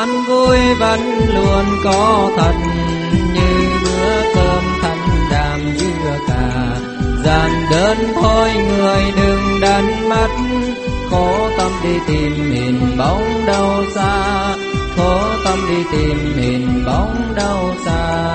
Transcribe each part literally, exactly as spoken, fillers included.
an vui vẫn luôn có thật, như bữa cơm thanh đạm dưa cà. Giản đơn thôi người đừng đắn mắt, khổ tâm đi tìm hình bóng đâu xa, khổ tâm đi tìm hình bóng đâu xa.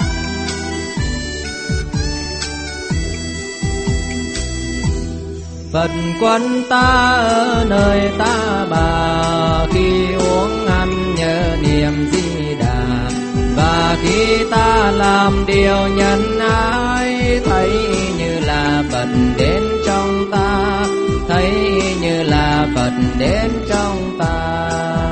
Phật quân ta ở nơi ta bà, khi uống ăn nhớ niệm Di Đà. Và khi ta làm điều nhân ái, thấy như là Phật đến trong ta, thấy như là Phật đến trong ta.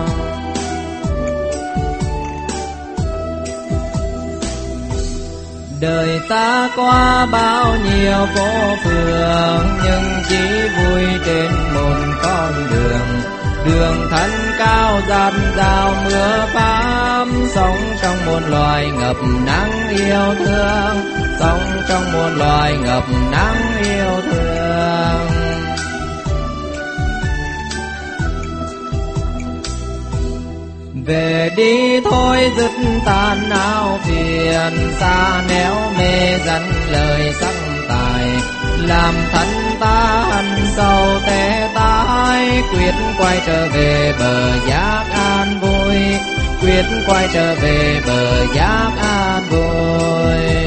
Đời ta qua bao nhiêu phố phường, nhưng chỉ vui trên một con đường. Đường thân cao dạt dào mưa pháp, sống trong muôn loài ngập nắng yêu thương, sống trong muôn loài ngập nắng yêu thương. Về đi thôi dứt tan áo phiền, xa néo mê dẫn lời sắc tài. Làm thân ta hằn sầu té tái, quyết quay trở về bờ giác an vui, quyết quay trở về bờ giác an vui.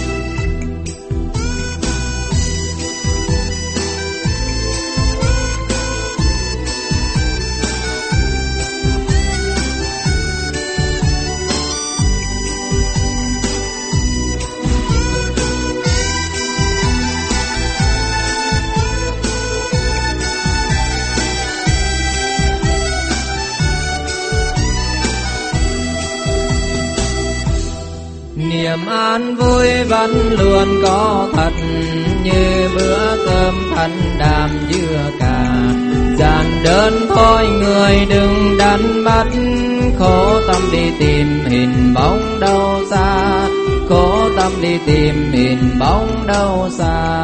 Niềm an vui vẫn luôn có thật, như bữa cơm thanh đạm dưa cà. Giản đơn thôi người đừng đắn bắt, khổ tâm đi tìm hình bóng đâu xa, khổ tâm đi tìm hình bóng đâu xa.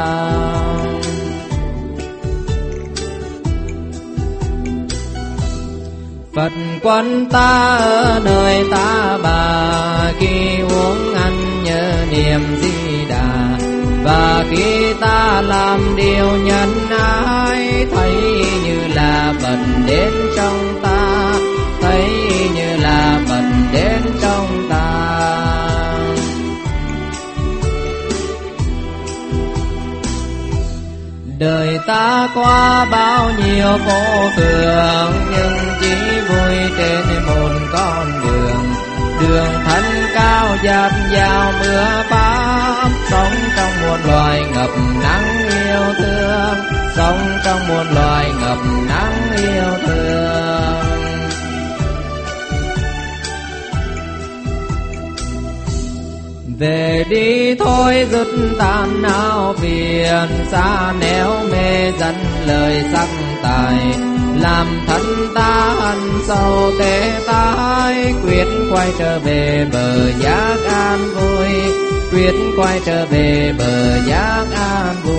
Phật quân ta ở nơi ta bà, khi uống ăn nhớ niệm Di Đà. Và khi ta làm điều nhân ái, thấy như là Phật đến trong ta, thấy như là Phật đến trong ta. Đời ta qua bao nhiêu phố phường, nhưng chỉ vui trên một con đường. Đường thân cao dạt dào mưa pháp, sống trong muôn loài ngập nắng yêu thương, sống trong muôn loài ngập nắng yêu thương. Về đi thôi dứt tan áo phiền, xa néo mê dẫn lời sắc tài. Làm thân ta hằn sầu té tái, quyết quay trở về bờ giác an vui, quyết quay trở về bờ giác an vui.